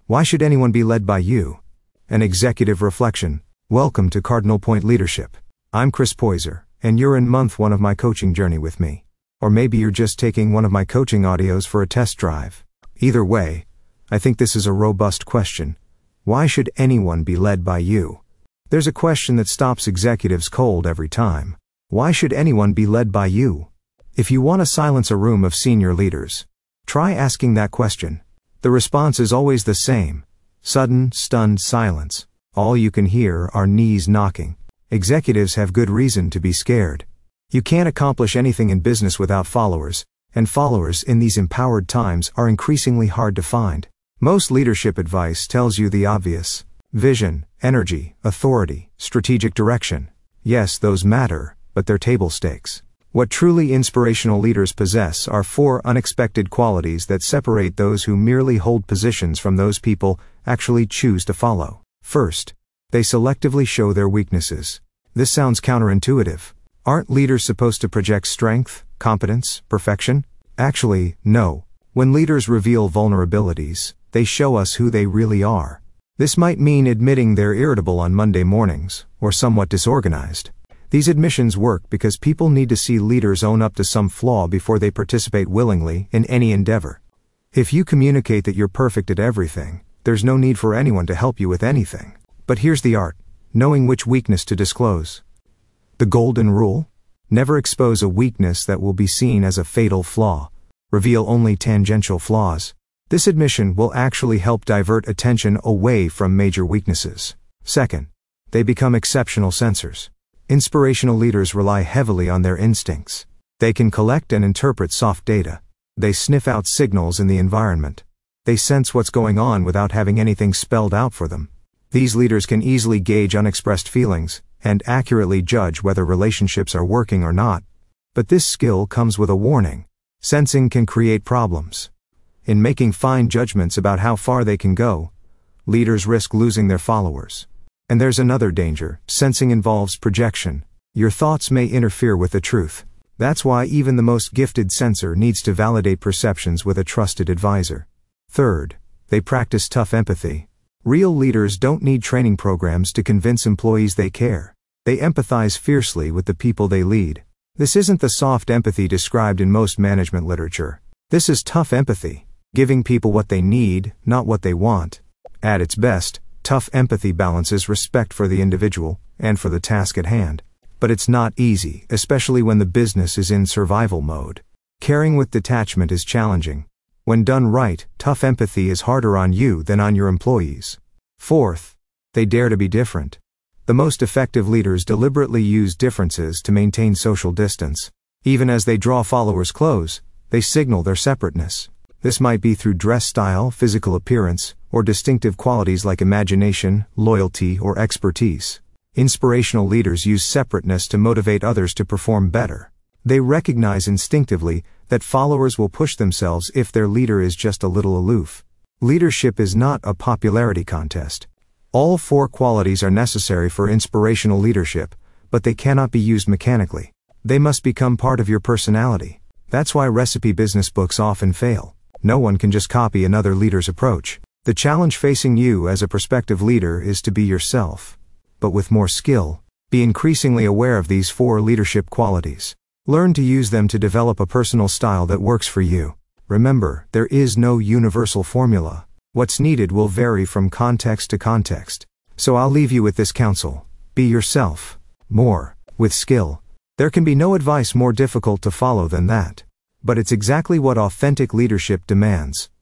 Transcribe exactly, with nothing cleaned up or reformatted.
Why should anyone be led by you? An executive reflection. Welcome to Cardinal Point Leadership. I'm Chris Poyser, and you're in month one of my coaching journey with me. Or maybe you're just taking one of my coaching audios for a test drive. Either way, I think this is a robust question. Why should anyone be led by you? There's a question that stops executives cold every time. Why should anyone be led by you? If you want to silence a room of senior leaders, try asking that question. The response is always the same. Sudden, stunned silence. All you can hear are knees knocking. Executives have good reason to be scared. You can't accomplish anything in business without followers, and followers in these empowered times are increasingly hard to find. Most leadership advice tells you the obvious. Vision, energy, authority, strategic direction. Yes, those matter, but they're table stakes. What truly inspirational leaders possess are four unexpected qualities that separate those who merely hold positions from those people actually choose to follow. First, they selectively show their weaknesses. This sounds counterintuitive. Aren't leaders supposed to project strength, competence, perfection? Actually, no. When leaders reveal vulnerabilities, they show us who they really are. This might mean admitting they're irritable on Monday mornings, or somewhat disorganized. These admissions work because people need to see leaders own up to some flaw before they participate willingly in any endeavor. If you communicate that you're perfect at everything, there's no need for anyone to help you with anything. But here's the art: knowing which weakness to disclose. The golden rule? Never expose a weakness that will be seen as a fatal flaw. Reveal only tangential flaws. This admission will actually help divert attention away from major weaknesses. Second, they become exceptional sensors. Inspirational leaders rely heavily on their instincts. They can collect and interpret soft data. They sniff out signals in the environment. They sense what's going on without having anything spelled out for them. These leaders can easily gauge unexpressed feelings, and accurately judge whether relationships are working or not. But this skill comes with a warning. Sensing can create problems. In making fine judgments about how far they can go, leaders risk losing their followers. And there's another danger. Sensing involves projection. Your thoughts may interfere with the truth. That's why even the most gifted sensor needs to validate perceptions with a trusted advisor. Third, they practice tough empathy. Real leaders don't need training programs to convince employees they care. They empathize fiercely with the people they lead. This isn't the soft empathy described in most management literature. This is tough empathy, giving people what they need, not what they want. At its best, tough empathy balances respect for the individual and for the task at hand. But it's not easy, especially when the business is in survival mode. Caring with detachment is challenging. When done right, tough empathy is harder on you than on your employees. Fourth, they dare to be different. The most effective leaders deliberately use differences to maintain social distance. Even as they draw followers close, they signal their separateness. This might be through dress style, physical appearance, or distinctive qualities like imagination, loyalty, or expertise. Inspirational leaders use separateness to motivate others to perform better. They recognize instinctively that followers will push themselves if their leader is just a little aloof. Leadership is not a popularity contest. All four qualities are necessary for inspirational leadership, but they cannot be used mechanically. They must become part of your personality. That's why recipe business books often fail. No one can just copy another leader's approach. The challenge facing you as a prospective leader is to be yourself. But with more skill, be increasingly aware of these four leadership qualities. Learn to use them to develop a personal style that works for you. Remember, there is no universal formula. What's needed will vary from context to context. So I'll leave you with this counsel. Be yourself. More, with skill. There can be no advice more difficult to follow than that. But it's exactly what authentic leadership demands.